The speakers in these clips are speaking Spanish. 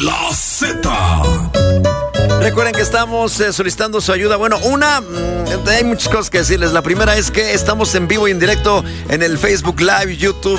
La Z. Recuerden que estamos solicitando su ayuda. Bueno, hay muchas cosas que decirles. La primera es que estamos en vivo y en directo en el Facebook Live, YouTube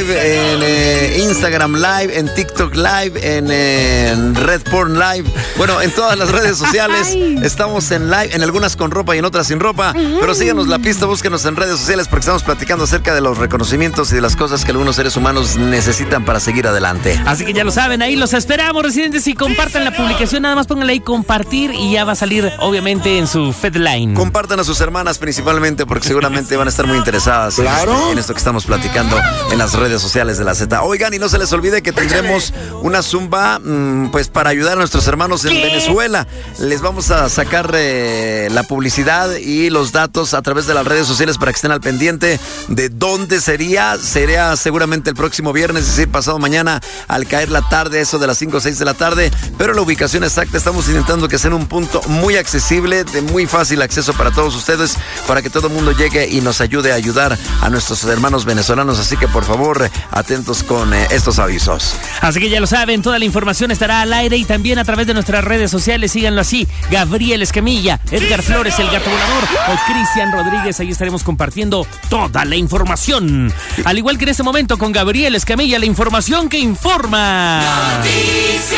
Live, en Instagram Live, en TikTok Live, en Red Porn Live. Bueno, en todas las redes sociales estamos en live, en algunas con ropa y en otras sin ropa. Pero síganos la pista, búsquenos en redes sociales porque estamos platicando acerca de los reconocimientos y de las cosas que algunos seres humanos necesitan para seguir adelante. Así que ya lo saben, ahí los esperamos, residentes, y compartan la publicación. Nada más pónganle ahí compartir y ya va a salir, obviamente, en su Fedline. Compartan a sus hermanas principalmente porque seguramente van a estar muy interesadas en esto que estamos platicando en las redes sociales de la Z. Oigan, y no se les olvide que tendremos una zumba pues para ayudar a nuestros hermanos en Venezuela. Les vamos a sacar la publicidad y los datos a través de las redes sociales para que estén al pendiente de dónde sería. Sería seguramente el próximo viernes, es decir, pasado mañana al caer la tarde, eso de las 5 o 6 de la tarde. Pero la ubicación exacta estamos intentando que sea en un punto muy accesible, de muy fácil acceso para todos ustedes, para que todo el mundo llegue y nos ayude a ayudar a nuestros hermanos venezolanos. Así que por favor, atentos con estos avisos. Así que ya lo saben, toda la información estará al aire y también a través de nuestras redes sociales. Síganlo así: Gabriel Escamilla, Edgar Flores, el Gato Volador, o Cristian Rodríguez. Ahí estaremos compartiendo toda la información. Al igual que en este momento con Gabriel Escamilla, la información que informa. Noticias.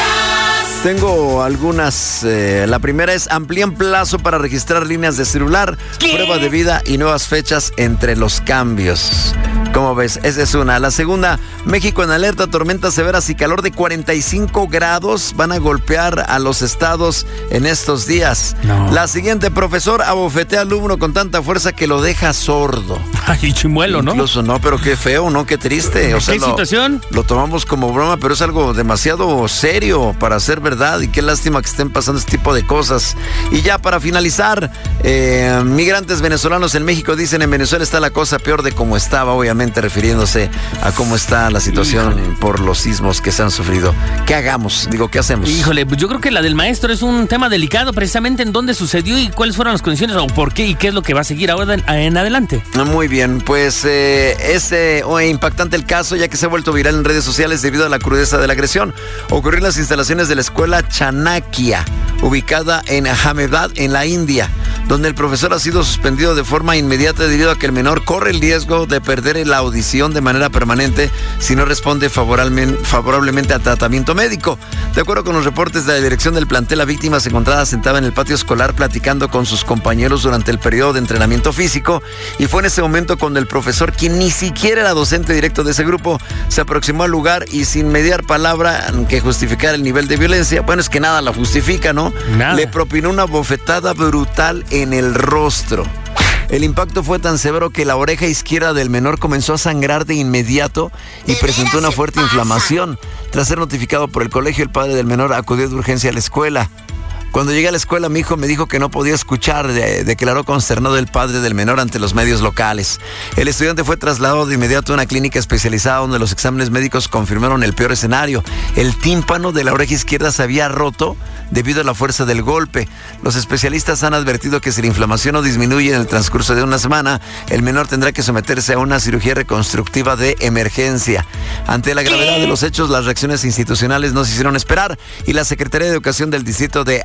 Tengo algunas. La primera es: amplían plazo para registrar líneas de celular, prueba de vida y nuevas fechas entre los cambios. ¿Cómo ves? Esa es una. La segunda: México en alerta, tormentas severas y calor de 45 grados van a golpear a los estados en estos días. No. La siguiente: profesor abofetea al alumno con tanta fuerza que lo deja sordo. Ay, chimuelo, ¿no? Incluso no, pero qué feo, ¿no? Qué triste. O sea, ¿qué situación? Lo tomamos como broma, pero es algo demasiado serio para ser verdad, y qué lástima que estén pasando este tipo de cosas. Y ya para finalizar, migrantes venezolanos en México dicen: en Venezuela está la cosa peor de como estaba, obviamente refiriéndose a cómo está la situación por los sismos que se han sufrido. ¿Qué hagamos? Digo, ¿qué hacemos? Híjole, pues yo creo que la del maestro es un tema delicado, precisamente en dónde sucedió y cuáles fueron las condiciones o por qué y qué es lo que va a seguir ahora en adelante. Muy bien, pues es impactante el caso, ya que se ha vuelto viral en redes sociales debido a la crudeza de la agresión. Ocurrió en las instalaciones de la escuela Chanakya, ubicada en Ahmedabad, en la India, donde el profesor ha sido suspendido de forma inmediata debido a que el menor corre el riesgo de perder la audición de manera permanente si no responde favorablemente al tratamiento médico. De acuerdo con los reportes de la dirección del plantel, la víctima se encontraba sentada en el patio escolar platicando con sus compañeros durante el periodo de entrenamiento físico, y fue en ese momento cuando el profesor, quien ni siquiera era docente directo de ese grupo, se aproximó al lugar y, sin mediar palabra que justificara el nivel de violencia, bueno, es que nada la justifica, ¿no? Nada. Le propinó una bofetada brutal en el rostro. El impacto fue tan severo que la oreja izquierda del menor comenzó a sangrar de inmediato y presentó una fuerte inflamación. Tras ser notificado por el colegio, el padre del menor acudió de urgencia a la escuela. Cuando llegué a la escuela, mi hijo me dijo que no podía escuchar, declaró consternado el padre del menor ante los medios locales. El estudiante fue trasladado de inmediato a una clínica especializada donde los exámenes médicos confirmaron el peor escenario. El tímpano de la oreja izquierda se había roto debido a la fuerza del golpe. Los especialistas han advertido que si la inflamación no disminuye en el transcurso de una semana, el menor tendrá que someterse a una cirugía reconstructiva de emergencia. Ante la gravedad de los hechos, las reacciones institucionales no se hicieron esperar y la Secretaría de Educación del distrito de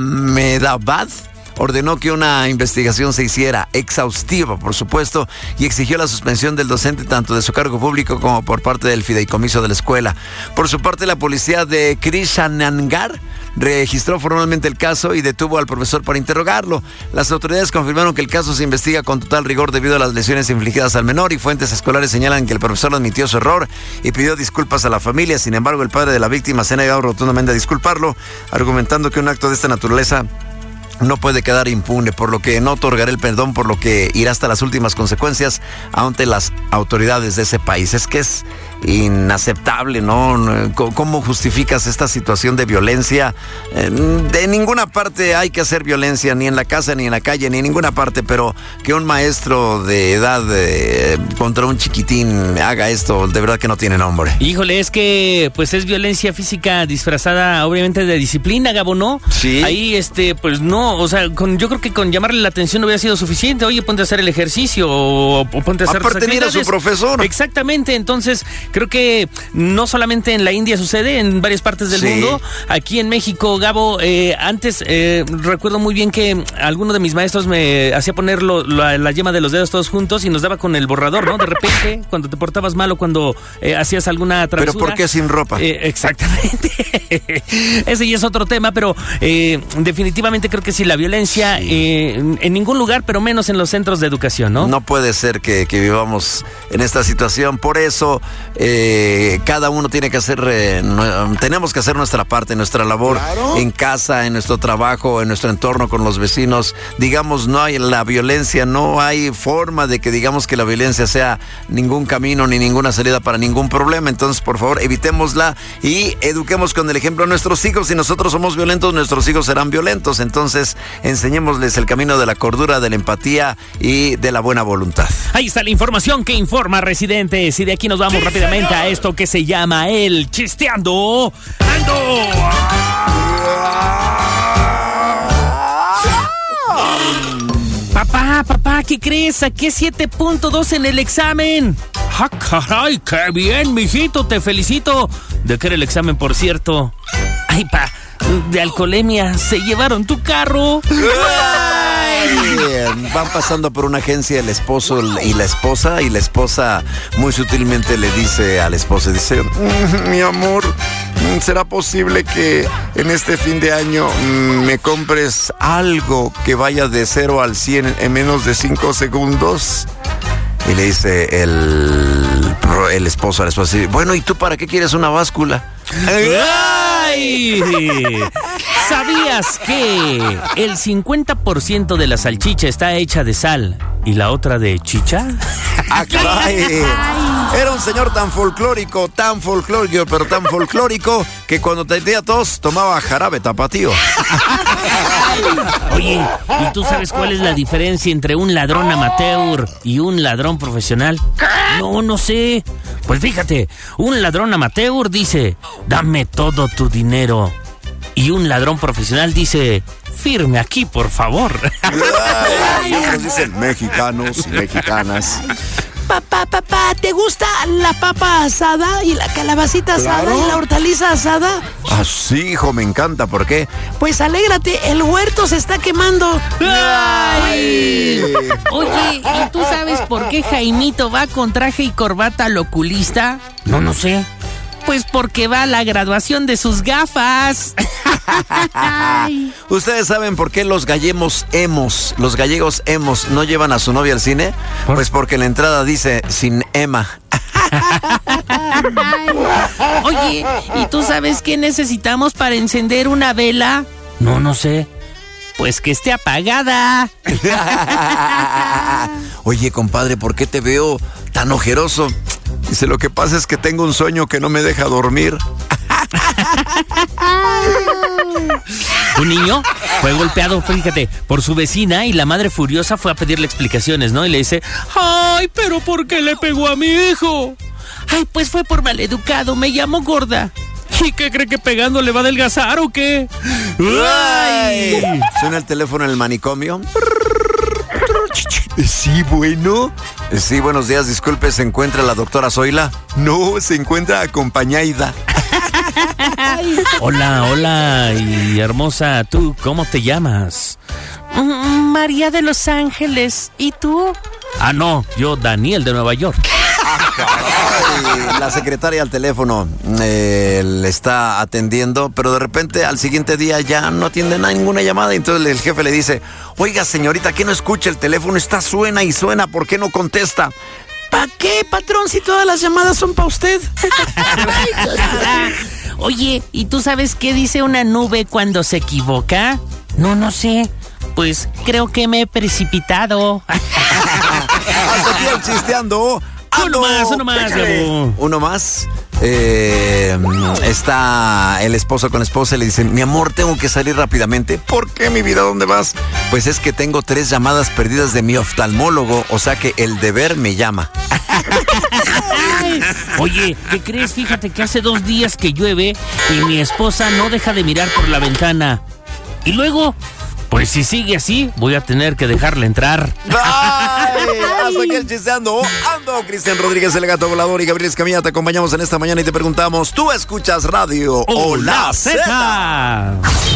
Ahmedabad ordenó que una investigación se hiciera, exhaustiva por supuesto, y exigió la suspensión del docente tanto de su cargo público como por parte del fideicomiso de la escuela. Por su parte, la policía de Krishnanagar registró formalmente el caso y detuvo al profesor para interrogarlo. Las autoridades confirmaron que el caso se investiga con total rigor debido a las lesiones infligidas al menor, y fuentes escolares señalan que el profesor admitió su error y pidió disculpas a la familia. Sin embargo, el padre de la víctima se ha negado rotundamente a disculparlo, argumentando que un acto de esta naturaleza no puede quedar impune, por lo que no otorgará el perdón, por lo que irá hasta las últimas consecuencias ante las autoridades de ese país. Es que es inaceptable, ¿no? ¿Cómo justificas esta situación de violencia? De ninguna parte hay que hacer violencia, ni en la casa, ni en la calle, ni en ninguna parte, pero que un maestro de edad contra un chiquitín haga esto, de verdad que no tiene nombre. Híjole, es que pues es violencia física disfrazada obviamente de disciplina, Gabo, ¿no? Sí. Ahí pues no, o sea, yo creo que con llamarle la atención no hubiera sido suficiente. Oye, ponte a hacer el ejercicio o ponte a hacer aparte, mira a su profesor. Exactamente, entonces creo que no solamente en la India sucede, en varias partes del mundo. Aquí en México, Gabo, antes recuerdo muy bien que alguno de mis maestros me hacía poner la yema de los dedos todos juntos y nos daba con el borrador, ¿no? De repente, cuando te portabas mal o cuando hacías alguna travesura. ¿Pero por qué sin ropa? Exactamente. Ese ya es otro tema, pero definitivamente creo que sí, la violencia en ningún lugar, pero menos en los centros de educación, ¿no? No puede ser que vivamos en esta situación. Por eso, cada uno tiene que hacer, tenemos que hacer nuestra parte, nuestra labor en casa, en nuestro trabajo, en nuestro entorno con los vecinos. Digamos, no hay la violencia, no hay forma de que digamos que la violencia sea ningún camino ni ninguna salida para ningún problema. Entonces, por favor, evitémosla y eduquemos con el ejemplo a nuestros hijos. Si nosotros somos violentos, nuestros hijos serán violentos. Entonces, enseñémosles el camino de la cordura, de la empatía y de la buena voluntad. Ahí está la información que informa Residentes. Y de aquí nos vamos rápidamente a esto que se llama el Chisteando Ando. Papá, ¿qué crees? Saqué 7.2 en el examen. ¡Ah, caray! ¡Qué bien, mijito! Te felicito. ¿De qué era el examen, por cierto? ¡Ay, de alcoholemia! ¡Se llevaron tu carro! Van pasando por una agencia el esposo y la esposa muy sutilmente le dice al esposo, dice: mi amor, ¿será posible que en este fin de año me compres algo que vaya de 0 al 100 en menos de 5 segundos? Y le dice el esposo a la esposa: bueno, ¿y tú para qué quieres una báscula? ¡Ay! ¿Sabías que el 50% de la salchicha está hecha de sal y la otra de chicha? ¡Ah, caray! Era un señor tan folclórico, pero tan folclórico que cuando tenía tos tomaba jarabe tapatío. Oye, ¿y tú sabes cuál es la diferencia entre un ladrón amateur y un ladrón profesional? No sé. Pues fíjate, un ladrón amateur dice: dame todo tu dinero. Y un ladrón profesional dice: firme aquí, por favor. Y otros dicen: mexicanos y mexicanas. Papá, ¿te gusta la papa asada y la calabacita asada y la hortaliza asada? Ah, sí, hijo, me encanta. ¿Por qué? Pues alégrate, el huerto se está quemando. ¡Ay! Oye, ¿y tú sabes por qué Jaimito va con traje y corbata al oculista? No sé. Pues porque va a la graduación de sus gafas. ¿Ustedes saben por qué los gallegos emos no llevan a su novia al cine? Pues porque en la entrada dice: sin Emma. Oye, ¿y tú sabes qué necesitamos para encender una vela? No sé. Pues que esté apagada. Oye, compadre, ¿por qué te veo tan ojeroso? Dice: lo que pasa es que tengo un sueño que no me deja dormir. Un niño fue golpeado, fíjate, por su vecina y la madre furiosa fue a pedirle explicaciones, ¿no? Y le dice: ¡ay, pero por qué le pegó a mi hijo! ¡Ay, pues fue por maleducado, me llamó gorda! ¿Y qué cree, que pegando le va a adelgazar o qué? ¡Ay! Suena el teléfono en el manicomio. Sí, bueno. Sí, buenos días, disculpe, ¿se encuentra la doctora Zoila? No, se encuentra acompañada. Hola, y hermosa, ¿tú cómo te llamas? María de Los Ángeles, ¿y tú? Ah, no, yo Daniel de Nueva York. Caray, la secretaria al teléfono le está atendiendo, pero de repente al siguiente día ya no atiende ninguna llamada. Y entonces el jefe le dice: oiga, señorita, ¿qué no escucha el teléfono? Está suena y suena, ¿por qué no contesta? ¿Para qué, patrón, si todas las llamadas son para usted? Oye, ¿y tú sabes qué dice una nube cuando se equivoca? No sé. Pues creo que me he precipitado. Hasta aquí el Chisteando. Uno más, Gabo. Uno más. Está el esposo con la esposa y le dice: mi amor, tengo que salir rápidamente. ¿Por qué, mi vida? ¿Dónde vas? Pues es que tengo 3 llamadas perdidas de mi oftalmólogo, o sea que el deber me llama. Oye, ¿qué crees? Fíjate que hace 2 días que llueve y mi esposa no deja de mirar por la ventana. Y luego, Pues si sigue así, voy a tener que dejarle entrar. ¡Ay! Hasta aquí el chisteando. Ando, Cristian Rodríguez, el gato volador, y Gabriel Escamilla, te acompañamos en esta mañana y te preguntamos, ¿tú escuchas radio o la Z?